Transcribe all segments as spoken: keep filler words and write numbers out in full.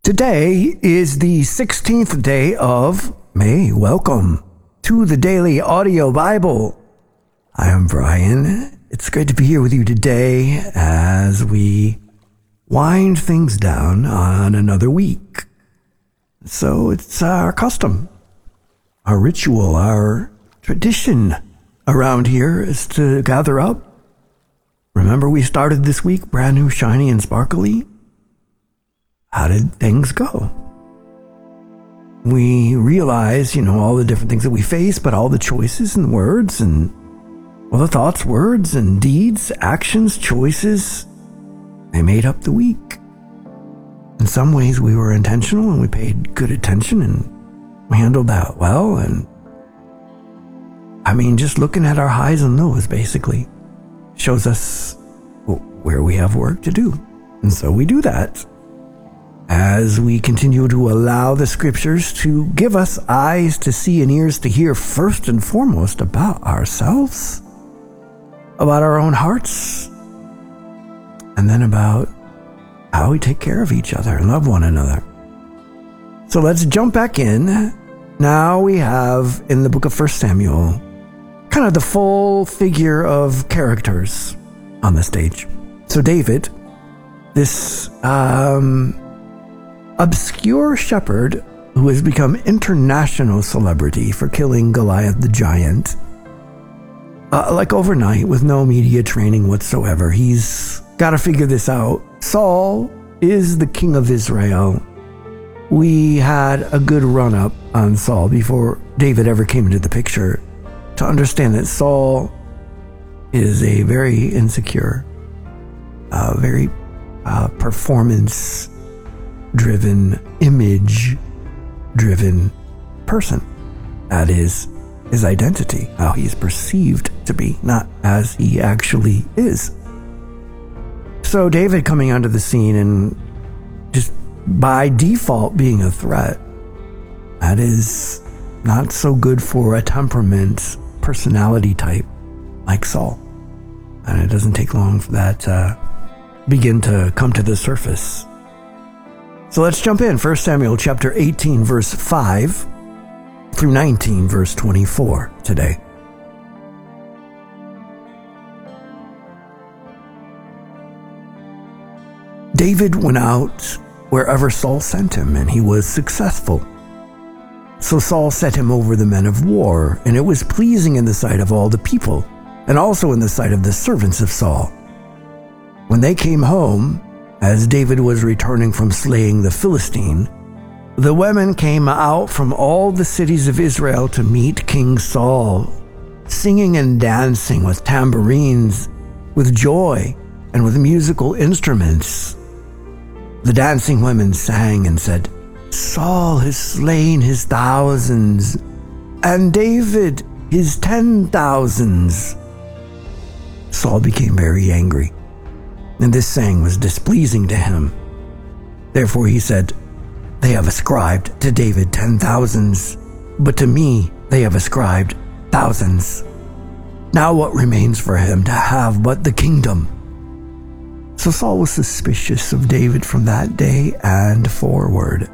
Today is the sixteenth day of May. Welcome to the Daily Audio Bible. I am Brian. It's great to be here with you today as we wind things down on another week. So it's our custom, our ritual, our tradition around here is to gather up. Remember, we started this week brand new, shiny, and sparkly. How did things go? We realize, you know, all the different things that we face, but all the choices and words and all the thoughts, words and deeds, actions, choices, they made up the week. In some ways, we were intentional and we paid good attention and we handled that well. And I mean, just looking at our highs and lows basically shows us where we have work to do. And so we do that as we continue to allow the scriptures to give us eyes to see and ears to hear, first and foremost about ourselves, about our own hearts, and then about how we take care of each other and love one another. So let's jump back in. Now we have in the book of First Samuel kind of the full figure of characters on the stage. So David, this um, obscure shepherd who has become international celebrity for killing Goliath the giant, uh, like overnight with no media training whatsoever. He's got to figure this out. Saul is the king of Israel. We had a good run-up on Saul before David ever came into the picture to understand that Saul is a very insecure, uh, very uh, performance-driven, image-driven person. That is his identity, how he is perceived to be, not as he actually is. So David coming onto the scene and just by default being a threat, that is not so good for a temperament, personality type like Saul. And it doesn't take long for that to begin to come to the surface. So let's jump in. First Samuel chapter eighteen, verse five through nineteen, verse twenty-four today. David went out wherever Saul sent him, and he was successful. So Saul set him over the men of war, and it was pleasing in the sight of all the people, and also in the sight of the servants of Saul. When they came home, as David was returning from slaying the Philistine, the women came out from all the cities of Israel to meet King Saul, singing and dancing with tambourines, with joy, and with musical instruments. The dancing women sang and said, "Saul has slain his thousands, and David his ten thousands." Saul became very angry, and this saying was displeasing to him. Therefore he said, "They have ascribed to David ten thousands, but to me they have ascribed thousands. Now what remains for him to have but the kingdom?" So Saul was suspicious of David from that day and forward.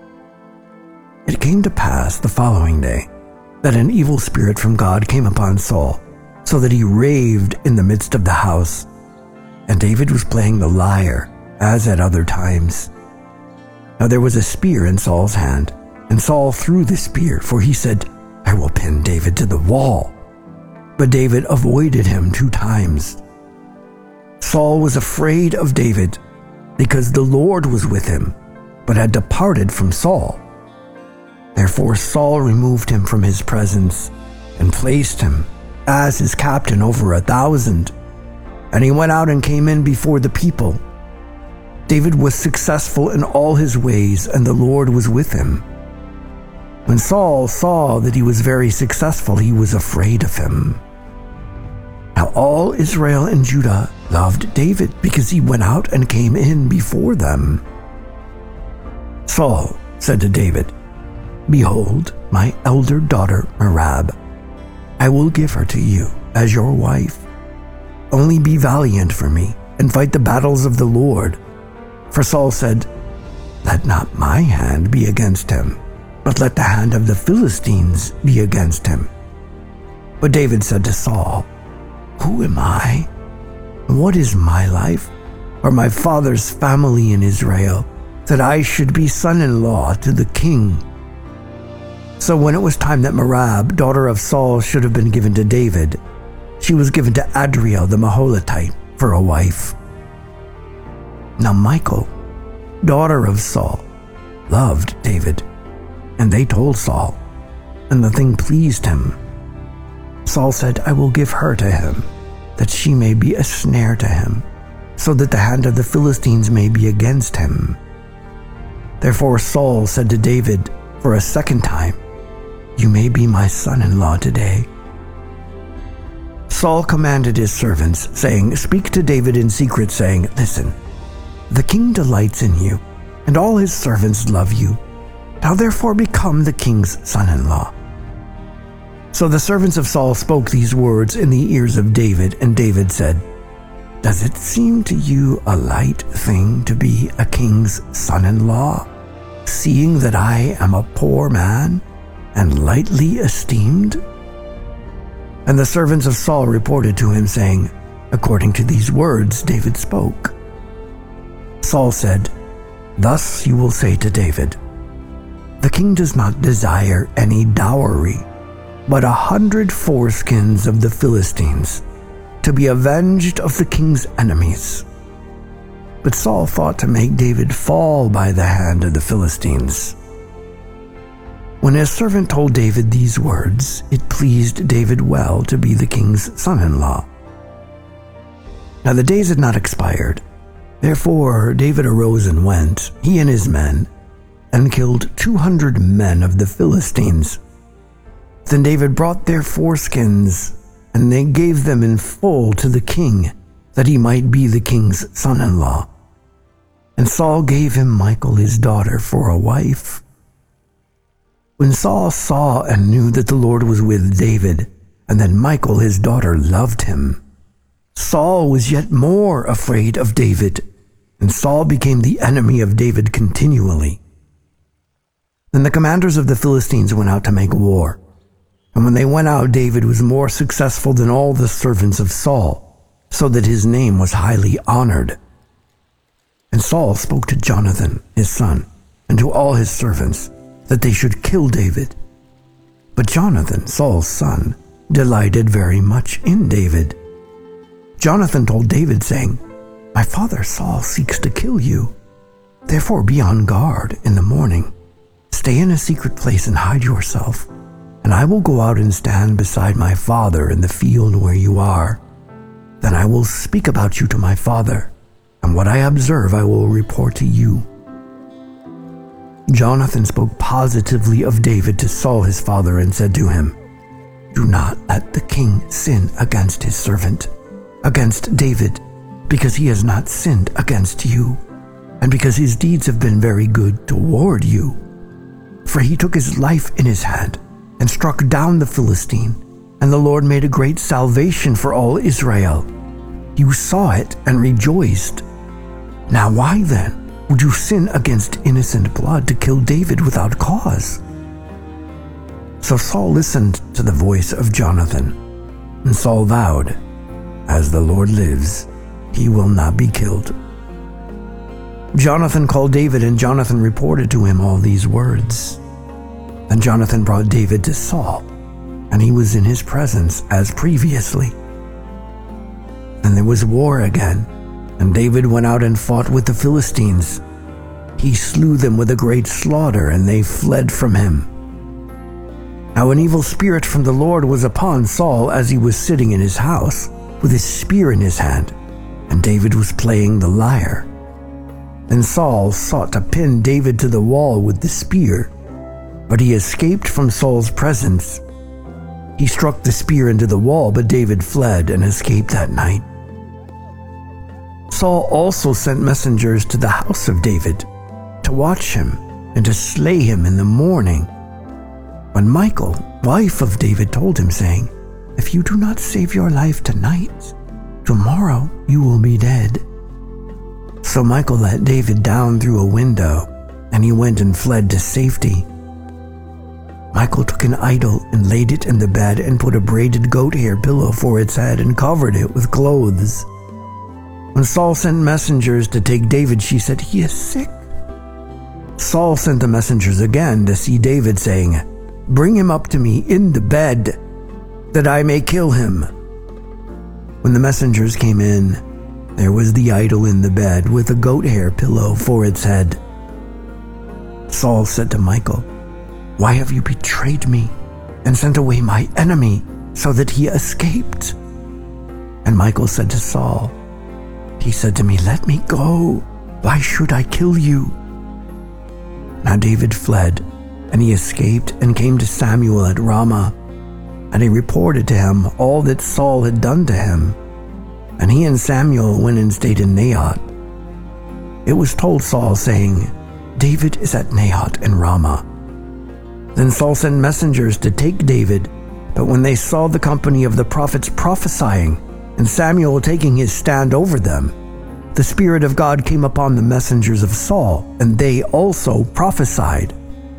It came to pass the following day that an evil spirit from God came upon Saul, so that he raved in the midst of the house. And David was playing the lyre, as at other times. Now there was a spear in Saul's hand, and Saul threw the spear, for he said, "I will pin David to the wall." But David avoided him two times. Saul was afraid of David, because the Lord was with him, but had departed from Saul. Therefore Saul removed him from his presence, and placed him as his captain over a thousand. And he went out and came in before the people. David was successful in all his ways, and the Lord was with him. When Saul saw that he was very successful, he was afraid of him. Now all Israel and Judah loved David, because he went out and came in before them. Saul said to David, "Behold, my elder daughter Merab. I will give her to you as your wife. Only be valiant for me and fight the battles of the Lord." For Saul said, let not my hand be against him, but let the hand of the Philistines be against him." But David said to Saul, "Who am I? What is my life, or my father's family in Israel, that I should be son-in-law to the king?" So when it was time that Merab, daughter of Saul, should have been given to David, she was given to Adriel the Meholatite for a wife. Now Michal, daughter of Saul, loved David, and they told Saul, and the thing pleased him. Saul said, "I will give her to him, that she may be a snare to him, so that the hand of the Philistines may be against him." Therefore Saul said to David for a second time, "You may be my son-in-law today." Saul commanded his servants, saying, "Speak to David in secret, saying, 'Listen, the king delights in you, and all his servants love you. Now therefore become the king's son-in-law.'" So the servants of Saul spoke these words in the ears of David, and David said, "Does it seem to you a light thing to be a king's son-in-law, seeing that I am a poor man and lightly esteemed?" And the servants of Saul reported to him, saying, "According to these words David spoke." Saul said, "Thus you will say to David, 'The king does not desire any dowry, but a hundred foreskins of the Philistines, to be avenged of the king's enemies.'" But Saul thought to make David fall by the hand of the Philistines. When his servant told David these words, it pleased David well to be the king's son-in-law. Now the days had not expired. Therefore David arose and went, he and his men, and killed two hundred men of the Philistines. Then David brought their foreskins, and they gave them in full to the king, that he might be the king's son-in-law. And Saul gave him Michal his daughter for a wife. When Saul saw and knew that the Lord was with David, and that Michal his daughter loved him, Saul was yet more afraid of David, and Saul became the enemy of David continually. Then the commanders of the Philistines went out to make war. And when they went out, David was more successful than all the servants of Saul, so that his name was highly honored. And Saul spoke to Jonathan, his son, and to all his servants, that they should kill David. But Jonathan, Saul's son, delighted very much in David. Jonathan told David, saying, "My father Saul seeks to kill you. Therefore be on guard in the morning. Stay in a secret place and hide yourself, and I will go out and stand beside my father in the field where you are. Then I will speak about you to my father, and what I observe I will report to you." Jonathan spoke positively of David to Saul his father and said to him, "Do not let the king sin against his servant, against David, because he has not sinned against you, and because his deeds have been very good toward you. For he took his life in his hand and struck down the Philistine, and the Lord made a great salvation for all Israel. You saw it and rejoiced. Now why then would you sin against innocent blood to kill David without cause?" So Saul listened to the voice of Jonathan, and Saul vowed, "As the Lord lives, he will not be killed." Jonathan called David, and Jonathan reported to him all these words. Then Jonathan brought David to Saul, and he was in his presence as previously. Then there was war again, and David went out and fought with the Philistines. He slew them with a great slaughter, and they fled from him. Now an evil spirit from the Lord was upon Saul as he was sitting in his house, with his spear in his hand, and David was playing the lyre. Then Saul sought to pin David to the wall with the spear, but he escaped from Saul's presence. He struck the spear into the wall, but David fled and escaped that night. Saul also sent messengers to the house of David to watch him and to slay him in the morning. But Michal, wife of David, told him, saying, "If you do not save your life tonight, tomorrow you will be dead." So Michal let David down through a window and he went and fled to safety. Michal took an idol and laid it in the bed and put a braided goat hair pillow for its head and covered it with clothes. When Saul sent messengers to take David, she said, "He is sick." Saul sent the messengers again to see David, saying, "Bring him up to me in the bed, that I may kill him." When the messengers came in, there was the idol in the bed with a goat hair pillow for its head. Saul said to Michal, "Why have you betrayed me and sent away my enemy so that he escaped?" And Michal said to Saul, "He said to me, 'Let me go. Why should I kill you?'" Now David fled, and he escaped and came to Samuel at Ramah. And he reported to him all that Saul had done to him. And he and Samuel went and stayed in Naioth. It was told Saul, saying, "David is at Naioth in Ramah." Then Saul sent messengers to take David, but when they saw the company of the prophets prophesying, and Samuel taking his stand over them, the Spirit of God came upon the messengers of Saul, and they also prophesied.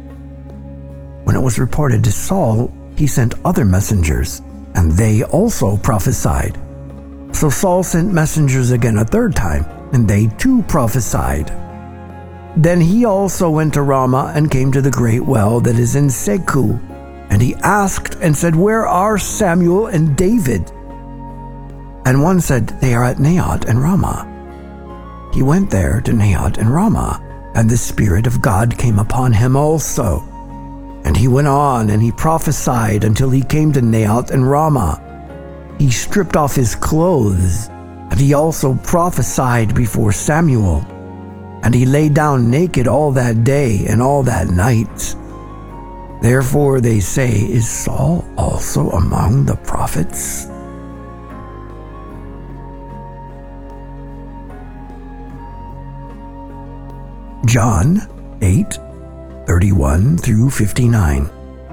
When it was reported to Saul, he sent other messengers, and they also prophesied. So Saul sent messengers again a third time, and they too prophesied. Then he also went to Ramah and came to the great well that is in Seku, and he asked and said, "Where are Samuel and David?" And one said, "They are at Naioth and Ramah." He went there to Naioth and Ramah, and the Spirit of God came upon him also. And he went on and he prophesied until he came to Naioth and Ramah. He stripped off his clothes, and he also prophesied before Samuel. And he lay down naked all that day and all that night. Therefore they say, "Is Saul also among the prophets?" John eight, thirty-one through fifty-nine.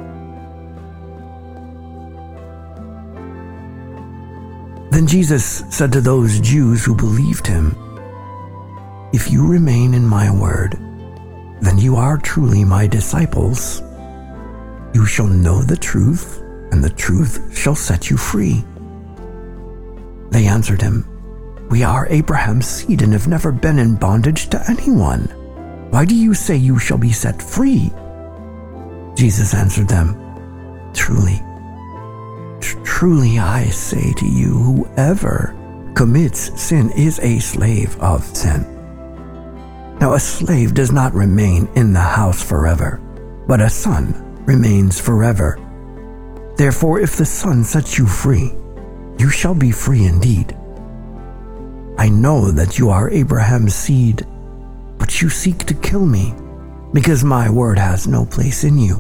Then Jesus said to those Jews who believed him, "If you remain in my word, then you are truly my disciples. You shall know the truth, and the truth shall set you free." They answered him, "We are Abraham's seed and have never been in bondage to anyone. Why do you say you shall be set free?" Jesus answered them, Truly, tr- truly I say to you, whoever commits sin is a slave of sin. Now a slave does not remain in the house forever, but a son remains forever. Therefore, if the Son sets you free, you shall be free indeed. I know that you are Abraham's seed, but you seek to kill me, because my word has no place in you.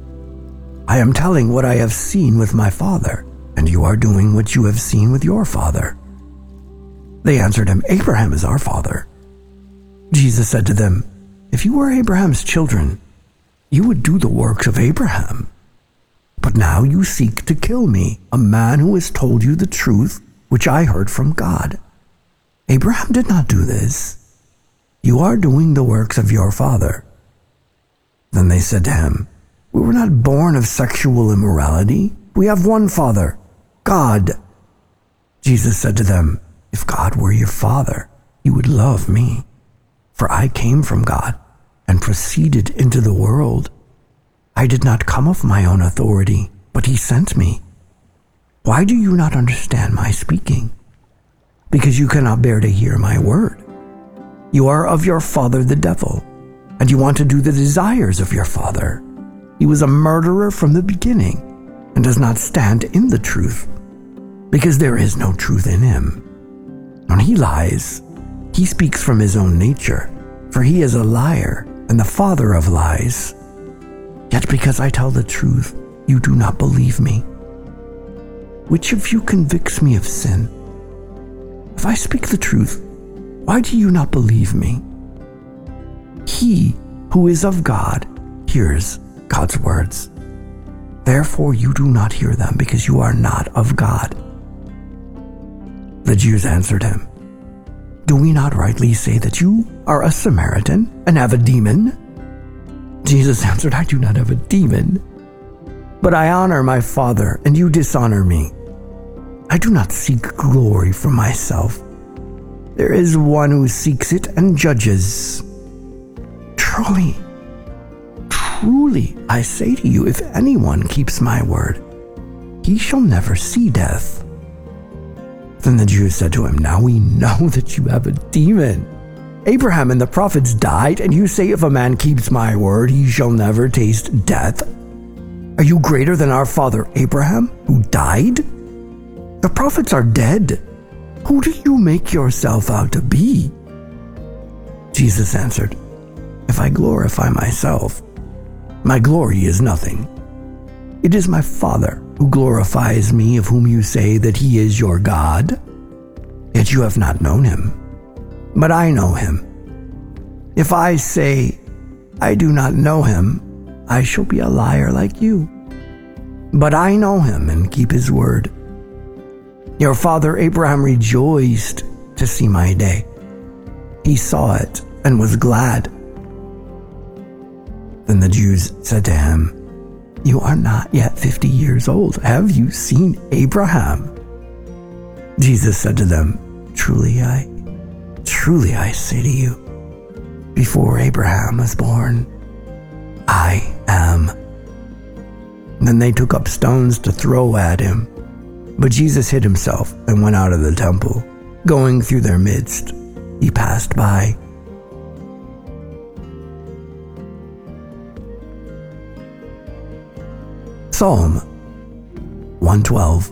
I am telling what I have seen with my father, and you are doing what you have seen with your father. They answered him, Abraham is our father. Jesus said to them, If you were Abraham's children, you would do the works of Abraham. But now you seek to kill me, a man who has told you the truth, which I heard from God. Abraham did not do this. You are doing the works of your father. Then they said to him, We were not born of sexual immorality. We have one Father, God. Jesus said to them, If God were your Father, you would love me. For I came from God and proceeded into the world. I did not come of my own authority, but he sent me. Why do you not understand my speaking? Because you cannot bear to hear my word. You are of your father the devil, and you want to do the desires of your father. He was a murderer from the beginning, and does not stand in the truth, because there is no truth in him. When he lies, he speaks from his own nature, for he is a liar and the father of lies. Yet because I tell the truth, you do not believe me. Which of you convicts me of sin? If I speak the truth, why do you not believe me? He who is of God hears God's words. Therefore you do not hear them, because you are not of God. The Jews answered him, Do we not rightly say that you are a Samaritan and have a demon? Jesus answered, I do not have a demon, but I honor my Father, and you dishonor me. I do not seek glory for myself. There is one who seeks it and judges. Truly, truly, I say to you, if anyone keeps my word, he shall never see death. Then the Jews said to him, now we know that you have a demon. Abraham and the prophets died, and you say if a man keeps my word, he shall never taste death. Are you greater than our father Abraham, who died? The prophets are dead. Who do you make yourself out to be? Jesus answered, if I glorify myself, my glory is nothing. It is my Father who glorifies me, of whom you say that he is your God. Yet you have not known him, but I know him. If I say I do not know him, I shall be a liar like you. But I know him and keep his word. Your father Abraham rejoiced to see my day. He saw it and was glad. Then the Jews said to him, you are not yet fifty years old. Have you seen Abraham? Jesus said to them, Truly I, truly I say to you, before Abraham was born, I am. Then they took up stones to throw at him. But Jesus hid himself and went out of the temple. Going through their midst, he passed by. Psalm one twelve.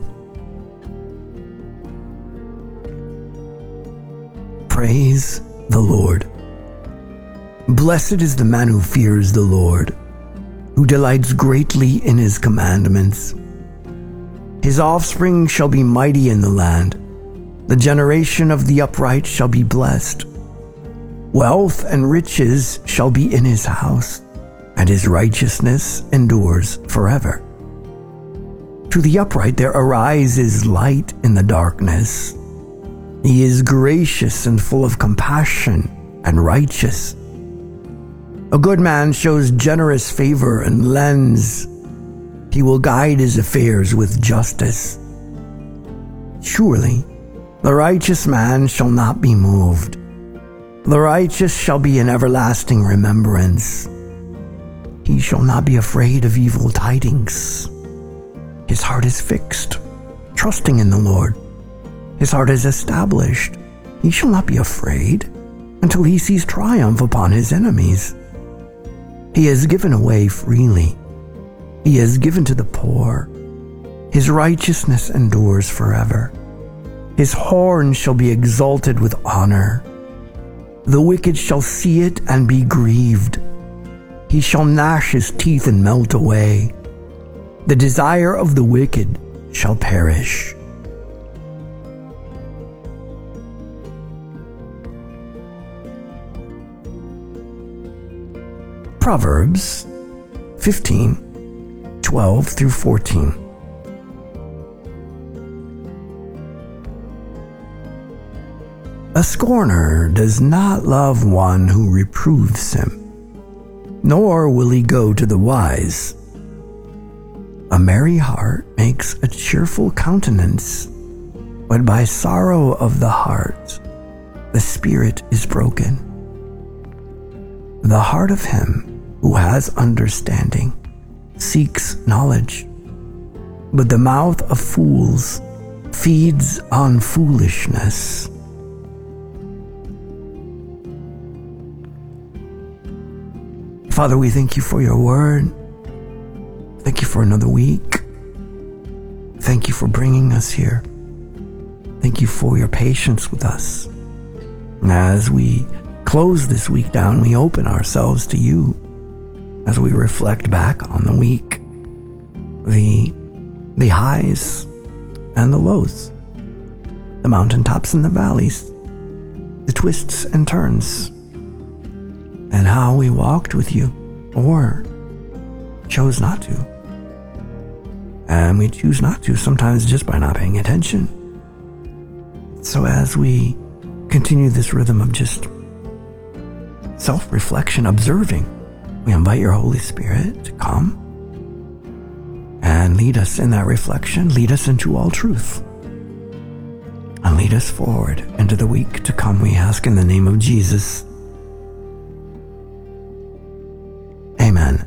Praise the Lord. Blessed is the man who fears the Lord, who delights greatly in his commandments. His offspring shall be mighty in the land. The generation of the upright shall be blessed. Wealth and riches shall be in his house, and his righteousness endures forever. To the upright there arises light in the darkness. He is gracious and full of compassion and righteous. A good man shows generous favor and lends. He will guide his affairs with justice. Surely, the righteous man shall not be moved. The righteous shall be in everlasting remembrance. He shall not be afraid of evil tidings. His heart is fixed, trusting in the Lord. His heart is established. He shall not be afraid until he sees triumph upon his enemies. He has given away freely. He has given to the poor. His righteousness endures forever. His horn shall be exalted with honor. The wicked shall see it and be grieved. He shall gnash his teeth and melt away. The desire of the wicked shall perish. Proverbs fifteen, twelve through fourteen. A scorner does not love one who reproves him, nor will he go to the wise. A merry heart makes a cheerful countenance, but by sorrow of the heart the spirit is broken. The heart of him who has understanding seeks knowledge, but the mouth of fools feeds on foolishness. Father, we thank you for your word. Thank you for another week. Thank you for bringing us here. Thank you for your patience with us. And as we close this week down, we open ourselves to you as we reflect back on the week, the, the highs and the lows, the mountaintops and the valleys, the twists and turns, and how we walked with you or chose not to. And we choose not to, sometimes just by not paying attention. So as we continue this rhythm of just self-reflection, observing we invite your Holy Spirit to come and lead us in that reflection, lead us into all truth, and lead us forward into the week to come, we ask in the name of Jesus. Amen.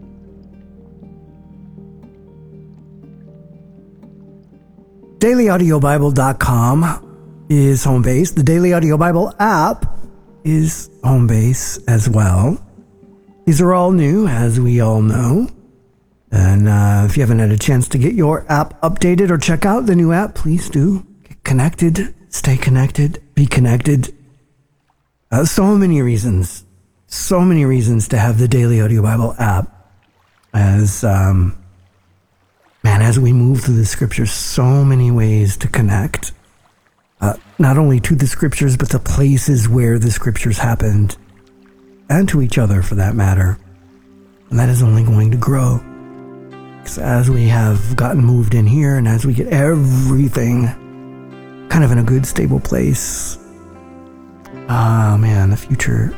daily audio bible dot com is home base. The Daily Audio Bible app is home base as well. These are all new, as we all know. And uh, if you haven't had a chance to get your app updated or check out the new app, please do. Get connected, stay connected, be connected. Uh, so many reasons, so many reasons to have the Daily Audio Bible app. As, um, man, as we move through the scriptures, so many ways to connect. Uh, not only to the scriptures, but the places where the scriptures happened, and to each other for that matter. And that is only going to grow. Because as we have gotten moved in here, and as we get everything kind of in a good, stable place, ah, man, the future,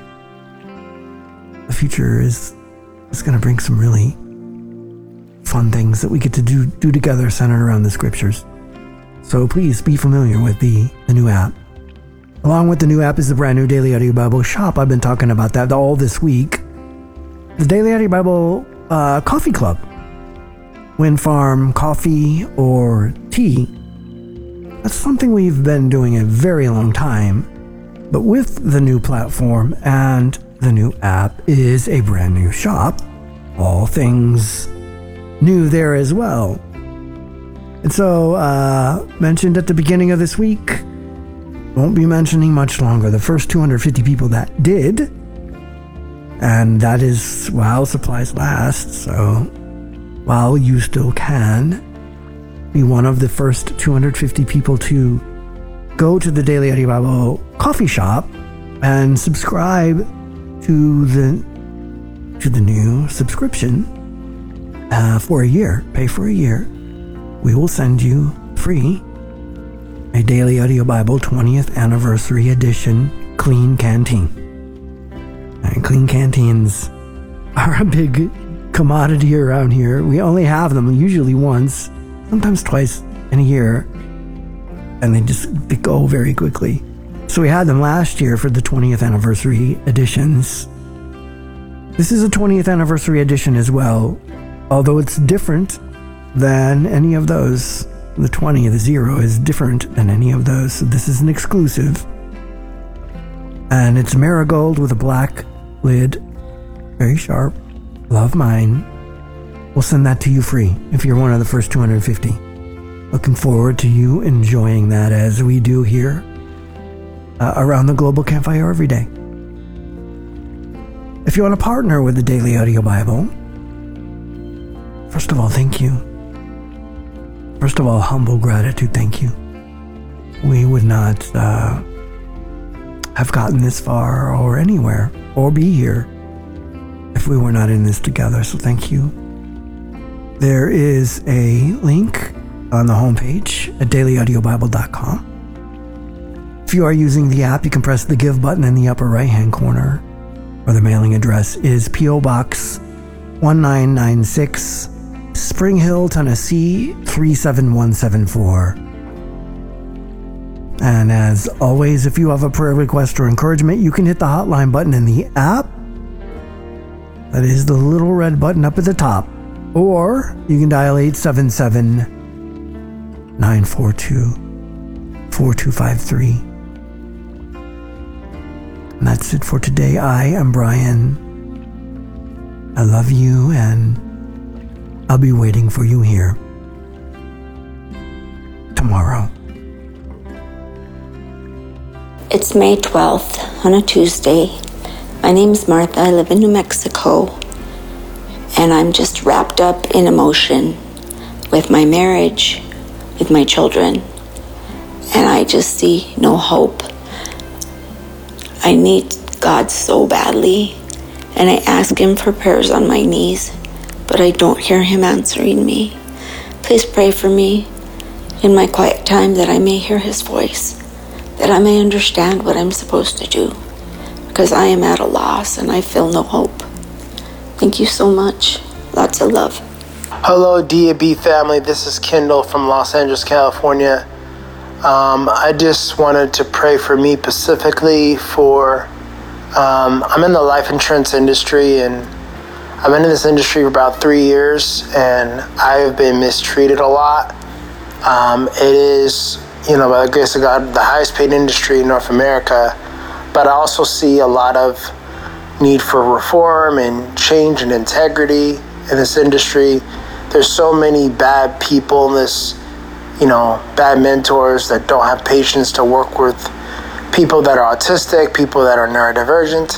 the future is, is going to bring some really fun things that we get to do, do together centered around the scriptures. So please be familiar with the, the new app. Along with the new app is the brand new Daily Audio Bible shop. I've been talking about that all this week. The Daily Audio Bible uh, Coffee Club. Wind Farm coffee or tea. That's something we've been doing a very long time. But with the new platform and the new app is a brand new shop. All things new there as well. And so, uh, mentioned at the beginning of this week, won't be mentioning much longer. The first two hundred fifty people that did, and that is while supplies last, so while you still can be one of the first two hundred fifty people to go to the Daily Audio Bible coffee shop and subscribe to the to the new subscription uh, for a year, pay for a year, we will send you free a Daily Audio Bible twentieth Anniversary Edition Clean Canteen. And clean canteens are a big commodity around here. We only have them usually once, sometimes twice in a year, and they just they go very quickly. So we had them last year for the twentieth Anniversary Editions. This is a twentieth Anniversary Edition as well, although it's different than any of those. The twenty, the zero, is different than any of those. So this is an exclusive. And it's marigold with a black lid. Very sharp. Love mine. We'll send that to you free if you're one of the first two hundred fifty. Looking forward to you enjoying that as we do here uh, around the Global Campfire every day. If you want to partner with the Daily Audio Bible, first of all, thank you. First of all, humble gratitude, thank you. We would not uh, have gotten this far or anywhere or be here if we were not in this together, so thank you. There is a link on the homepage at daily audio bible dot com. If you are using the app, you can press the Give button in the upper right-hand corner, or the mailing address is P O Box one nine nine six, Spring Hill, Tennessee three seven one seven four. And as always, if you have a prayer request or encouragement, you can hit the hotline button in the app. That is the little red button up at the top. Or you can dial eight seven seven, nine four two, four two five three. And that's it for today. I am Brian. I love you, and I'll be waiting for you here tomorrow. It's May twelfth on a Tuesday. My name is Martha. I live in New Mexico, and I'm just wrapped up in emotion with my marriage, with my children, and I just see no hope. I need God so badly, and I ask Him for prayers on my knees, but I don't hear Him answering me. Please pray for me in my quiet time that I may hear His voice, that I may understand what I'm supposed to do, because I am at a loss and I feel no hope. Thank you so much. Lots of love. Hello, D A B family. This is Kendall from Los Angeles, California. Um, I just wanted to pray for me specifically for, um, I'm in the life insurance industry, and I've been in this industry for about three years, and I have been mistreated a lot. Um, it is, you know, by the grace of God, the highest paid industry in North America, but I also see a lot of need for reform and change and integrity in this industry. There's so many bad people in this, you know, bad mentors that don't have patience to work with people that are autistic, people that are neurodivergent.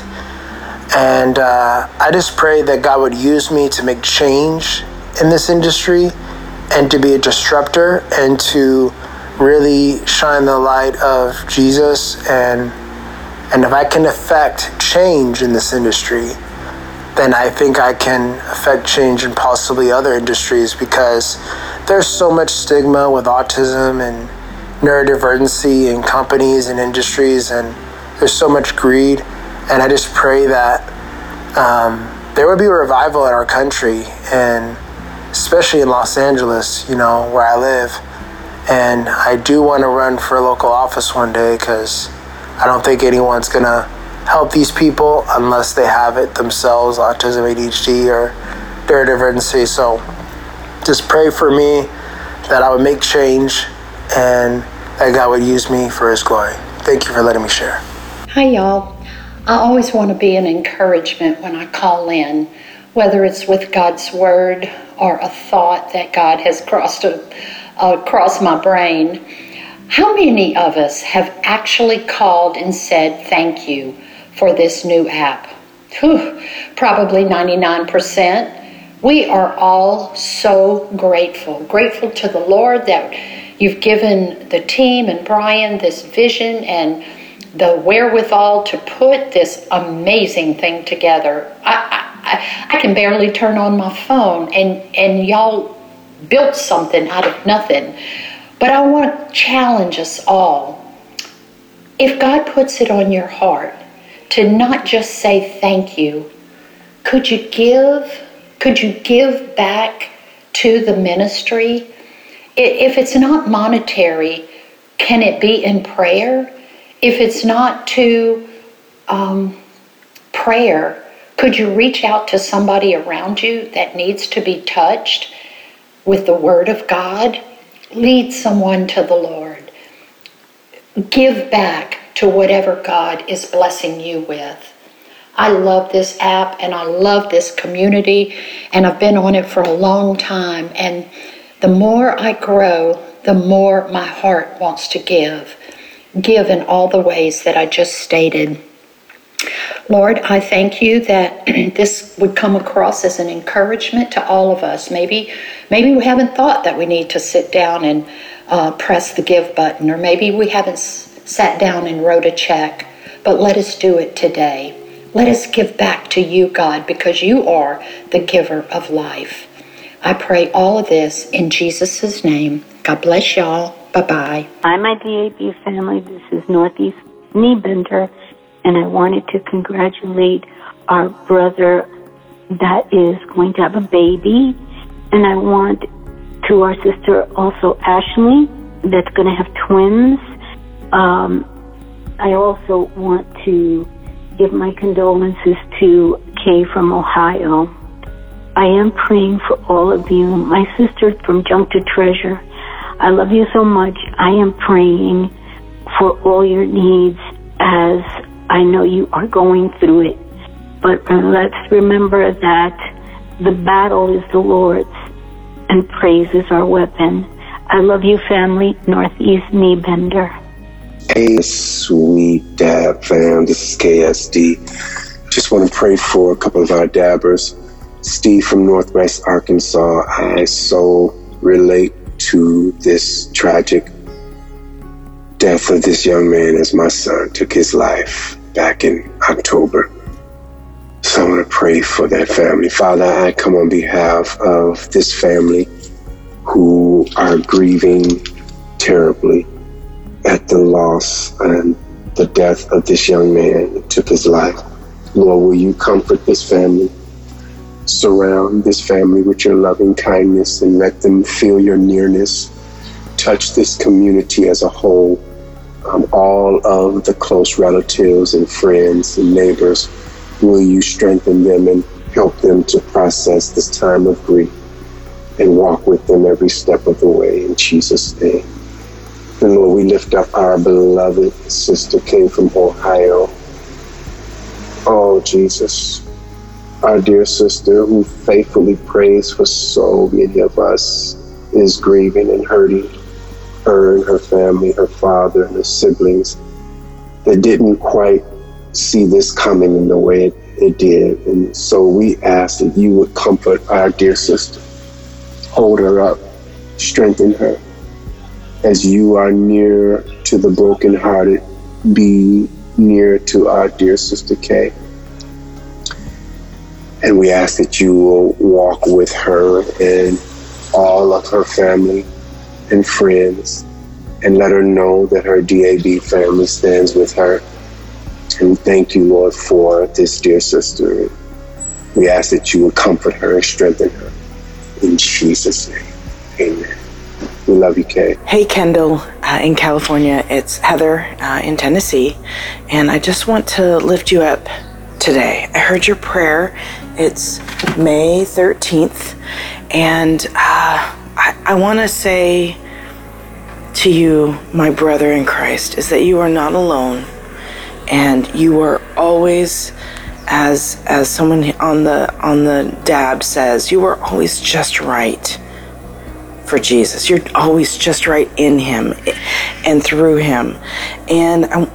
And uh, I just pray that God would use me to make change in this industry and to be a disruptor and to really shine the light of Jesus. And and if I can affect change in this industry, then I think I can affect change in possibly other industries, because there's so much stigma with autism and neurodivergency in companies and industries, and there's so much greed. And I just pray that um, there would be a revival in our country, and especially in Los Angeles, you know, where I live. And I do want to run for local office one day, because I don't think anyone's going to help these people unless they have it themselves, autism, A D H D, or neurodivergency. So just pray for me that I would make change and that God would use me for His glory. Thank you for letting me share. Hi, y'all. I always want to be an encouragement when I call in, whether it's with God's word or a thought that God has crossed a, uh, across my brain. How many of us have actually called and said thank you for this new app? Whew, probably ninety-nine percent. We are all so grateful. Grateful to the Lord that you've given the team and Brian this vision and the wherewithal to put this amazing thing together. I, I, I can barely turn on my phone, and, and y'all built something out of nothing. But I want to challenge us all. If God puts it on your heart to not just say thank you, could you give, could you give back to the ministry? If it's not monetary, can it be in prayer? If it's not to um, prayer, could you reach out to somebody around you that needs to be touched with the Word of God? Lead someone to the Lord. Give back to whatever God is blessing you with. I love this app, and I love this community, and I've been on it for a long time. And the more I grow, the more my heart wants to give. Give in all the ways that I just stated. Lord, I thank you that this would come across as an encouragement to all of us. Maybe, maybe we haven't thought that we need to sit down and uh, press the give button, or maybe we haven't s- sat down and wrote a check, but let us do it today. Let us give back to you, God, because you are the giver of life. I pray all of this in Jesus' name. God bless y'all. Bye-bye. Hi, my D A B family. This is Northeast Kneebender, and I wanted to congratulate our brother that is going to have a baby. And I want to our sister also, Ashley, that's going to have twins. Um, I also want to give my condolences to Kay from Ohio. I am praying for all of you. My sister from Junk to Treasure, I love you so much. I am praying for all your needs, as I know you are going through it. But let's remember that the battle is the Lord's, and praise is our weapon. I love you, family. Northeast Kneebender. Hey, sweet dab fam. This is K S D. Just want to pray for a couple of our dabbers. Steve from Northwest Arkansas. I so relate to this tragic death of this young man as my son took his life back in October. So I want to pray for that family. Father, I come on behalf of this family who are grieving terribly at the loss and the death of this young man that took his life. Lord, will you comfort this family? surround this family with your loving kindness and let them feel your nearness. Touch this community as a whole. Um, all of the close relatives and friends and neighbors, will you strengthen them and help them to process this time of grief and walk with them every step of the way, in Jesus' name. And Lord, we lift up our beloved sister Kay from Ohio. Oh, Jesus, our dear sister who faithfully prays for so many of us is grieving and hurting. Her and her family, her father and her siblings that didn't quite see this coming in the way it, it did. And so we ask that you would comfort our dear sister. Hold her up, strengthen her. As you are near to the brokenhearted, be near to our dear sister Kay. And we ask that you will walk with her and all of her family and friends, and let her know that her D A B family stands with her. And thank you, Lord, for this dear sister. We ask that you would comfort her and strengthen her. In Jesus' name, amen. We love you, Kay. Hey, Kendall, uh, in California. It's Heather uh, in Tennessee. And I just want to lift you up today. I heard your prayer. It's May thirteenth. And uh, I, I want to say to you, my brother in Christ, is that you are not alone, and you are always, as as someone on the on the D A B says, you are always just right for Jesus. You're always just right in Him and through Him. And I,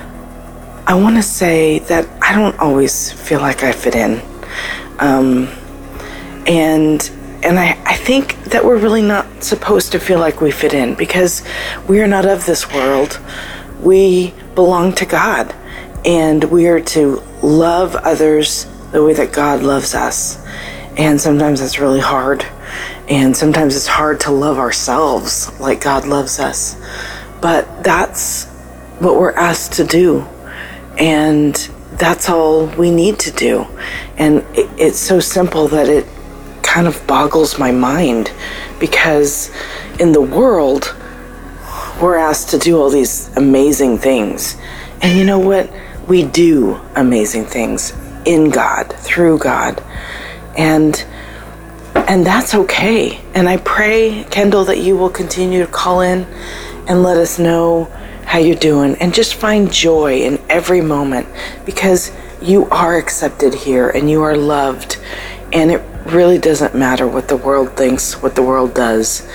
I want to say that I don't always feel like I fit in, um, and. And I, I think that we're really not supposed to feel like we fit in, because we are not of this world. We belong to God, and we are to love others the way that God loves us. And sometimes that's really hard. And sometimes it's hard to love ourselves like God loves us. But that's what we're asked to do. And that's all we need to do. And it, it's so simple that it kind of boggles my mind, because in the world we're asked to do all these amazing things, and you know what, we do amazing things in God, through God, and and that's okay. And I pray, Kendall, that you will continue to call in and let us know how you're doing, and just find joy in every moment, because you are accepted here and you are loved, and it really doesn't matter what the world thinks, what the world does.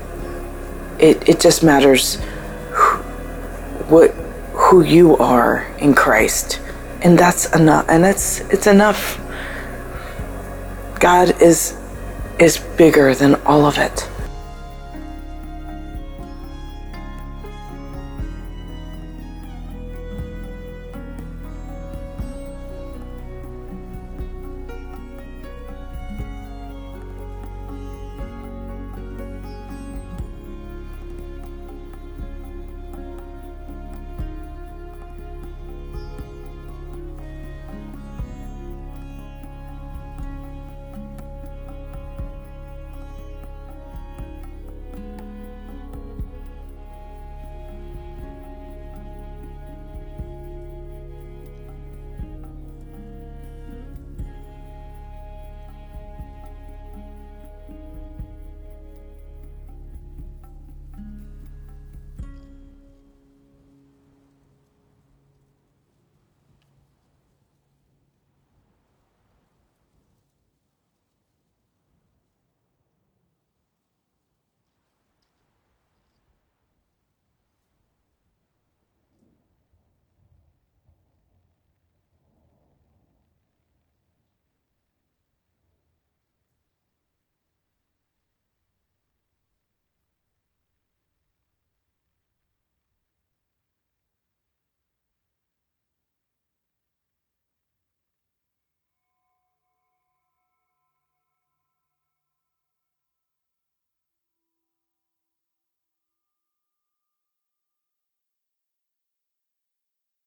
It it just matters who, what who you are in Christ, and that's enough. And it's it's enough. God is is bigger than all of it.